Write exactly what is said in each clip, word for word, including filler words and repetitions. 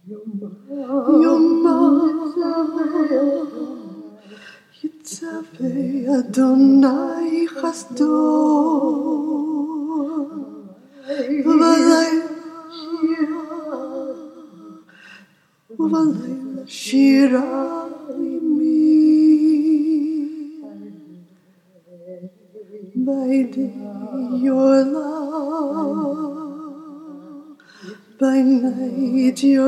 Yoma Yitzaveh Adonai Chasdo Uvalayla Shira Imi By day your love, by night your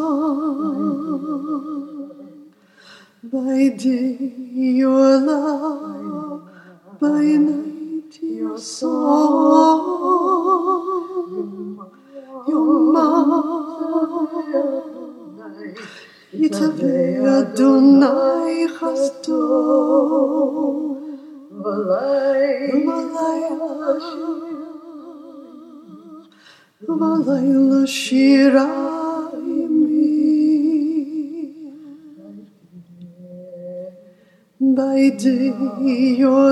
song, by day your love, by night your song. Yoma Yitzaveh Adonai Chasdo Valayla Shira Imi By day your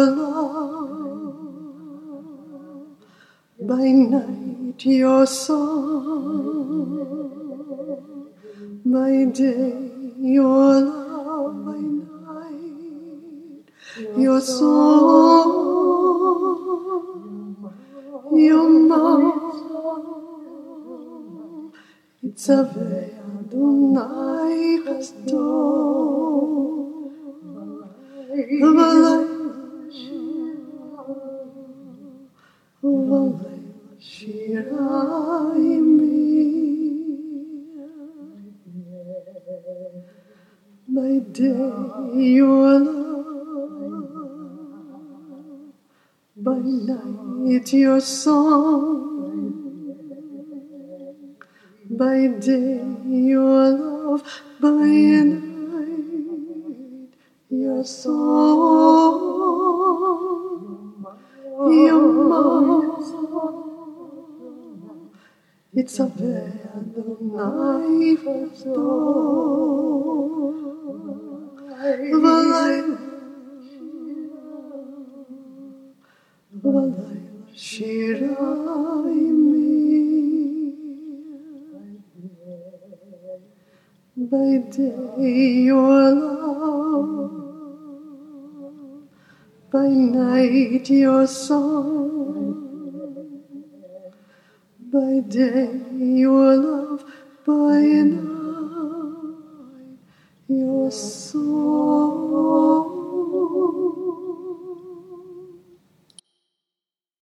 love, by night your song, by day your love, by night your song. Yoma Yitzaveh Adonai Chasdo Uvalayla Shira Imi By day your love, by night your song, by day your love, by night your song. Yoma Yitzaveh Adonai Chasdo Valayla Shira Imi By day your love, by night your song, by day your love, by night your song.